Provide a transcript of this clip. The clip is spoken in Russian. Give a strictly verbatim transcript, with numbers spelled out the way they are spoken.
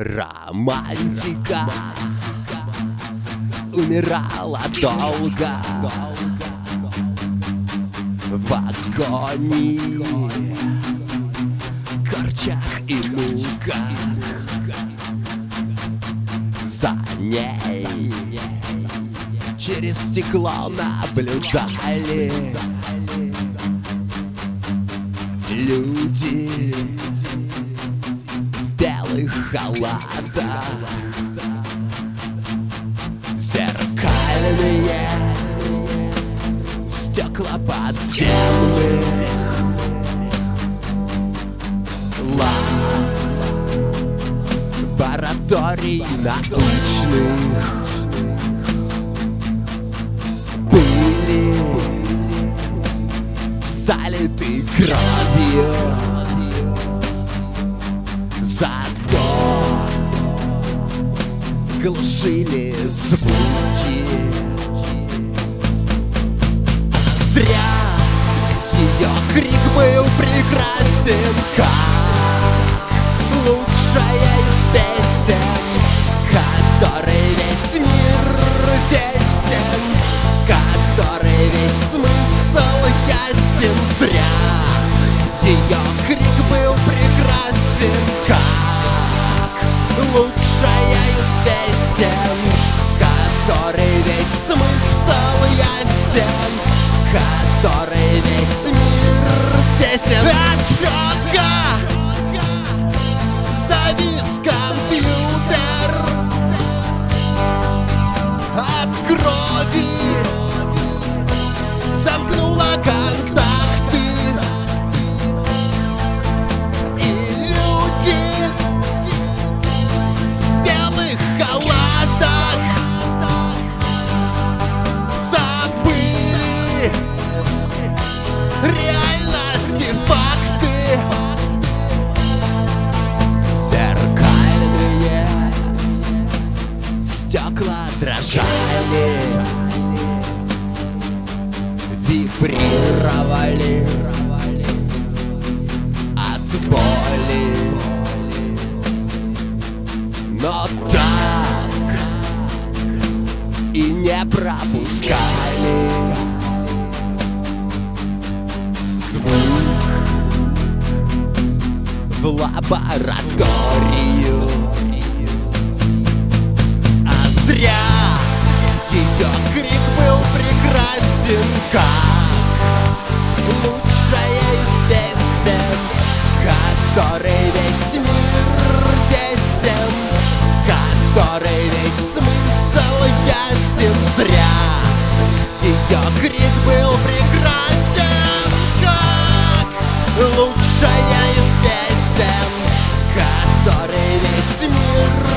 Романтика умирала долго в агонии, корчах и муках. За ней через стекло наблюдали люди в белых халатах, зеркальные стекла подземных лабораторий научных были залиты кровью, зато глушили звуки. Зря ее крик был прекрасен, как лучшая из песен, которой весь мир тесен, с которой весь смысл ясен. Зря ее крик был прекрасен, как лучшая из песен, с которой весь смысл ясен, который весь мир тесен. Отчетко завис компьютер от крови, замкнула контакты, и люди в белых халатах забыли реальности, факты. Зеркальные стекла дрожали, вибрировали от боли, но так и не пропускали звук в лабораторию. А зря ее крик был прекрасен, как лучшая из песен, которой весь мир тесен, с которой весь смысл ясен. Зря ее крик был прекрасен, как лучшая из песен, которой весь мир